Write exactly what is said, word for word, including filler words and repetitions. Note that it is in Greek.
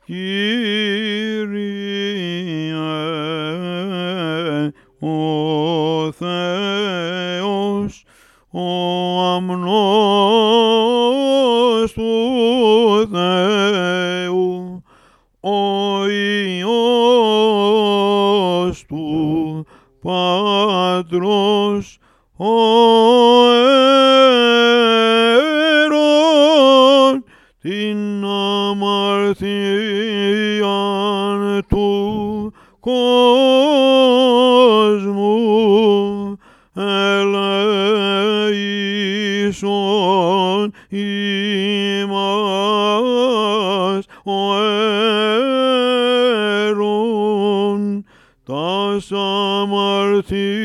Κύριε, ο Θεός, ο αμνός του Θεού, ο Υιός του Πατρός, ο αίρον την αμαρτίαν του κόσμου, ελέησον ημάς ο αίρον τας αμαρτίας